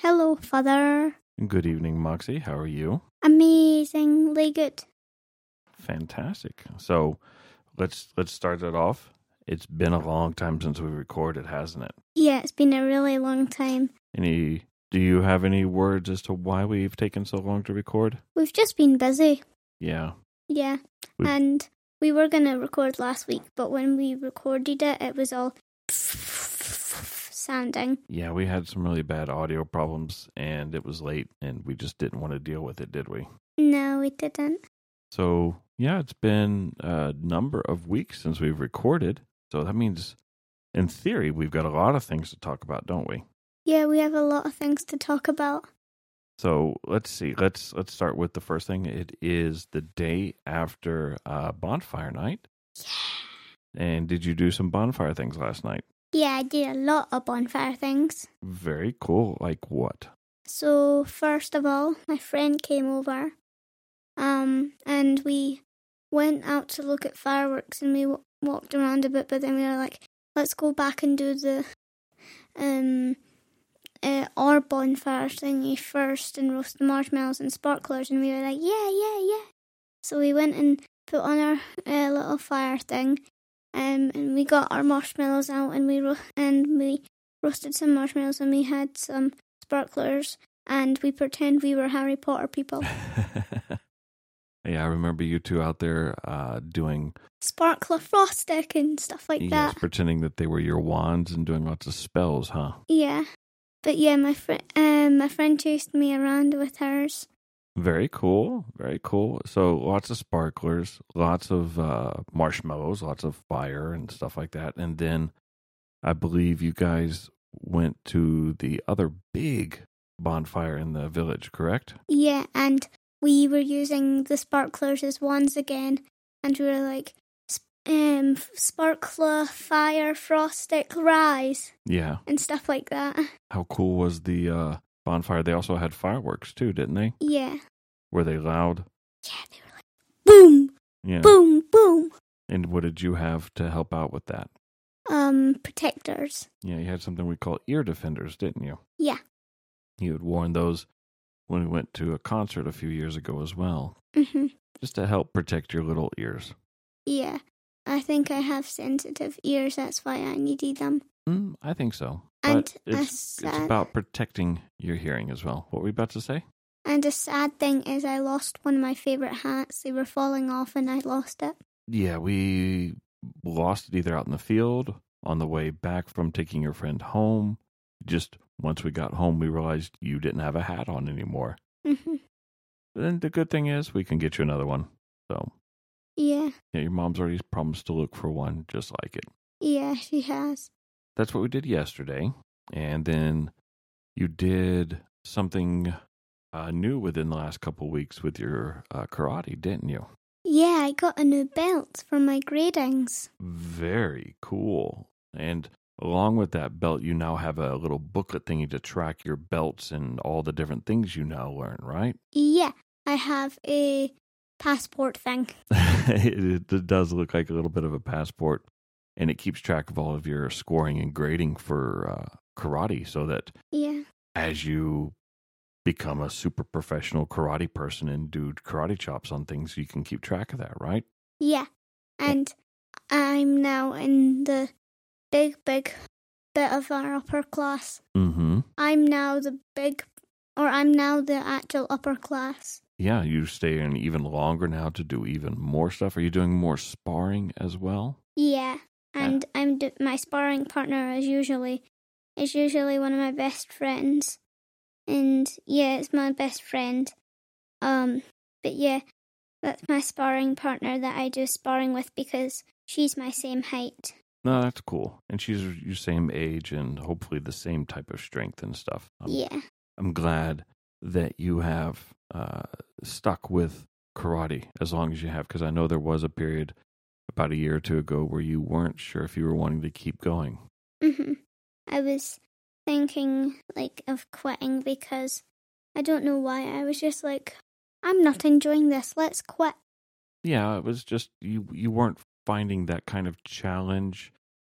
Hello, Father. Good evening, Moxie. How are you? Amazingly good. Fantastic. So let's start that off. It's been a long time since we recorded, hasn't it? Yeah, it's been a really long time. Do you have any words as to why we've taken so long to record? We've just been busy. Yeah. Yeah. And we were going to record last week, but when we recorded it, it was all sounding. Yeah, we had some really bad audio problems, and it was late, and we just didn't want to deal with it, did we? No, we didn't. So, yeah, it's been a number of weeks since we've recorded. So that means, in theory, we've got a lot of things to talk about, don't we? Yeah, we have a lot of things to talk about. So let's see. Let's start with the first thing. It is the day after bonfire night. Yeah. And did you do some bonfire things last night? Yeah, I did a lot of bonfire things. Very cool. Like what? So, first of all, my friend came over. And we went out to look at fireworks, and we walked around a bit, but then we were like, let's go back and do the our bonfire thingy first and roast the marshmallows and sparklers, and we were like, yeah. So we went and put on our little fire thing, and we got our marshmallows out, and we roasted some marshmallows, and we had some sparklers, and we pretend we were Harry Potter people. Yeah, I remember you two out there doing sparkler frosting and stuff like that. Pretending that they were your wands and doing lots of spells, huh? Yeah. But yeah, my friend chased me around with hers. Very cool. Very cool. So lots of sparklers, lots of marshmallows, lots of fire and stuff like that. And then I believe you guys went to the other big bonfire in the village, correct? Yeah, and we were using the sparklers as wands again. And we were like, sparkler, fire, frostic, rise. Yeah. And stuff like that. How cool was the bonfire? They also had fireworks too, didn't they? Yeah. Were they loud? Yeah, they were like, boom, yeah. Boom, boom. And what did you have to help out with that? Protectors. Yeah, you had something we call ear defenders, didn't you? Yeah. You had worn those when we went to a concert a few years ago as well. Mm-hmm. Just to help protect your little ears. Yeah. I think I have sensitive ears, that's why I needed them. I think so. And but it's about protecting your hearing as well. What were we about to say? And the sad thing is I lost one of my favourite hats. They were falling off and I lost it. Yeah, we lost it either out in the field, on the way back from taking your friend home. Just once we got home, we realized you didn't have a hat on anymore. Mm-hmm. Then the good thing is we can get you another one. So... Yeah, your mom's already promised to look for one just like it. Yeah, she has. That's what we did yesterday. And then you did something new within the last couple of weeks with your karate, didn't you? Yeah, I got a new belt for my gradings. Very cool. And along with that belt, you now have a little booklet thingy to track your belts and all the different things you now learn, right? Yeah, I have a passport thing. It does look like a little bit of a passport, and it keeps track of all of your scoring and grading for karate, so that as you become a super professional karate person and do karate chops on things, you can keep track of that, right? Yeah, and I'm now in the big bit of our upper class. Mm-hmm. I'm now the actual upper class. Yeah, you stay in even longer now to do even more stuff. Are you doing more sparring as well? Yeah, and my sparring partner is usually one of my best friends, and yeah, it's my best friend. But yeah, that's my sparring partner that I do sparring with because she's my same height. No, that's cool, and she's your same age and hopefully the same type of strength and stuff. Yeah, I'm glad that you have stuck with karate as long as you have, because I know there was a period about a year or two ago where you weren't sure if you were wanting to keep going. Mm-hmm. I was thinking of quitting because I don't know why. I was just like, I'm not enjoying this. Let's quit. Yeah, it was just you weren't finding that kind of challenge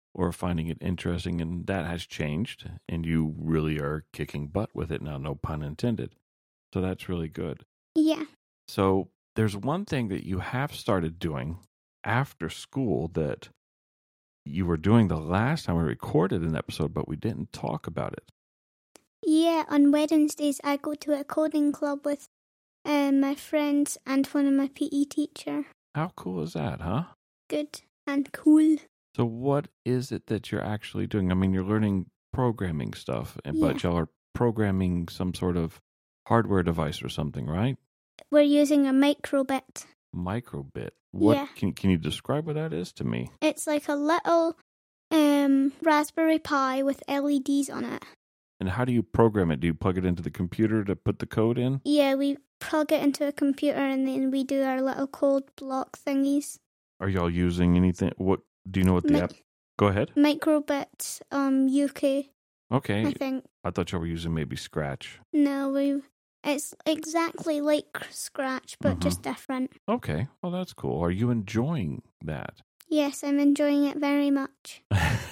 or finding it interesting, and that has changed, and you really are kicking butt with it now, no pun intended. So that's really good. Yeah. So there's one thing that you have started doing after school that you were doing the last time we recorded an episode, but we didn't talk about it. Yeah, on Wednesdays I go to a coding club with my friends and one of my PE teacher. How cool is that, huh? Good and cool. So what is it that you're actually doing? I mean, you're learning programming stuff, but y'all are programming some sort of hardware device or something, right? We're using a microbit. Microbit? What? Yeah. Can you describe what that is to me? It's like a little Raspberry Pi with LEDs on it. And how do you program it? Do you plug it into the computer to put the code in? Yeah, we plug it into a computer and then we do our little code block thingies. Are y'all using anything? What do you know what the app? Go ahead. Microbit UK. Okay. I think. I thought y'all were using maybe Scratch. No, it's exactly like Scratch, but just different. Okay. Well, that's cool. Are you enjoying that? Yes, I'm enjoying it very much.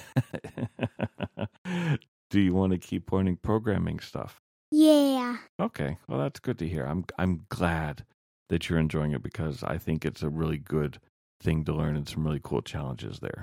Do you want to keep learning programming stuff? Yeah. Okay. Well, that's good to hear. I'm glad that you're enjoying it because I think it's a really good thing to learn and some really cool challenges there.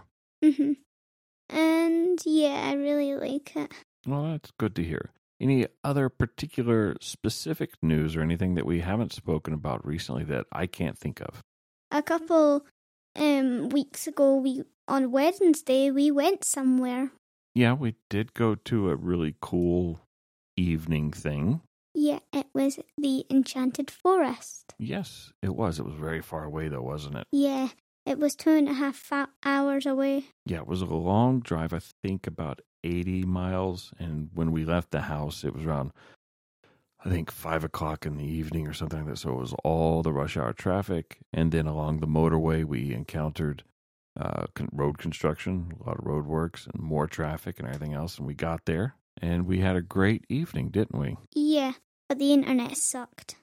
And yeah, I really like it. Well, that's good to hear. Any other particular specific news or anything that we haven't spoken about recently that I can't think of? A couple weeks ago, on Wednesday, we went somewhere. Yeah, we did go to a really cool evening thing. Yeah, it was the Enchanted Forest. Yes, it was. It was very far away, though, wasn't it? Yeah, it was 2.5 hours away. Yeah, it was a long drive, I think about 80 miles. And when we left the house, it was around, I think, 5 o'clock in the evening or something like that. So it was all the rush hour traffic. And then along the motorway, we encountered road construction, a lot of road works and more traffic and everything else. And we got there and we had a great evening, didn't we? Yeah, but the internet sucked.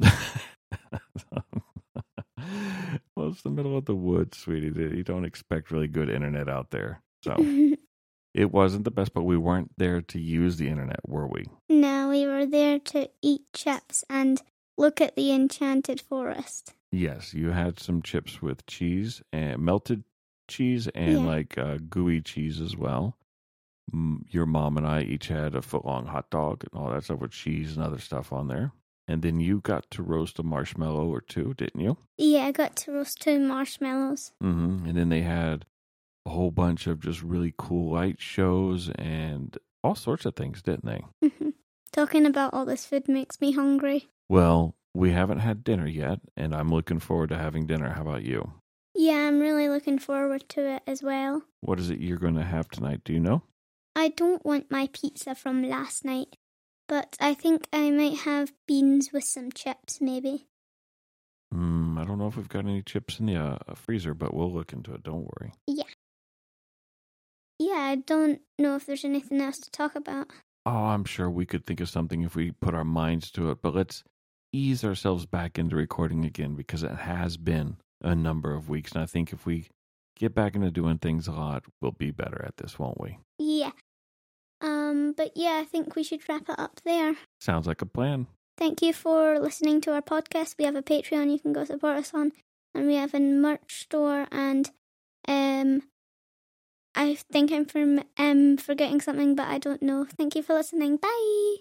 Well, it's the middle of the woods, sweetie. You don't expect really good internet out there. So it wasn't the best, but we weren't there to use the internet, were we? No, we were there to eat chips and look at the Enchanted Forest. Yes, you had some chips with cheese and melted cheese and gooey cheese as well. Your mom and I each had a foot-long hot dog and all that stuff with cheese and other stuff on there. And then you got to roast a marshmallow or two, didn't you? Yeah, I got to roast 2 marshmallows. And then they had a whole bunch of just really cool light shows and all sorts of things, didn't they? Talking about all this food makes me hungry. Well, we haven't had dinner yet, and I'm looking forward to having dinner. How about you? Yeah, I'm really looking forward to it as well. What is it you're going to have tonight? Do you know? I don't want my pizza from last night, but I think I might have beans with some chips, maybe. I don't know if we've got any chips in the freezer, but we'll look into it. Don't worry. Yeah. Yeah, I don't know if there's anything else to talk about. Oh, I'm sure we could think of something if we put our minds to it, but let's ease ourselves back into recording again because it has been a number of weeks, and I think if we get back into doing things a lot, we'll be better at this, won't we? Yeah. But yeah, I think we should wrap it up there. Sounds like a plan. Thank you for listening to our podcast. We have a Patreon you can go support us on, and we have a merch store, and I think I'm forgetting something, but I don't know. Thank you for listening. Bye!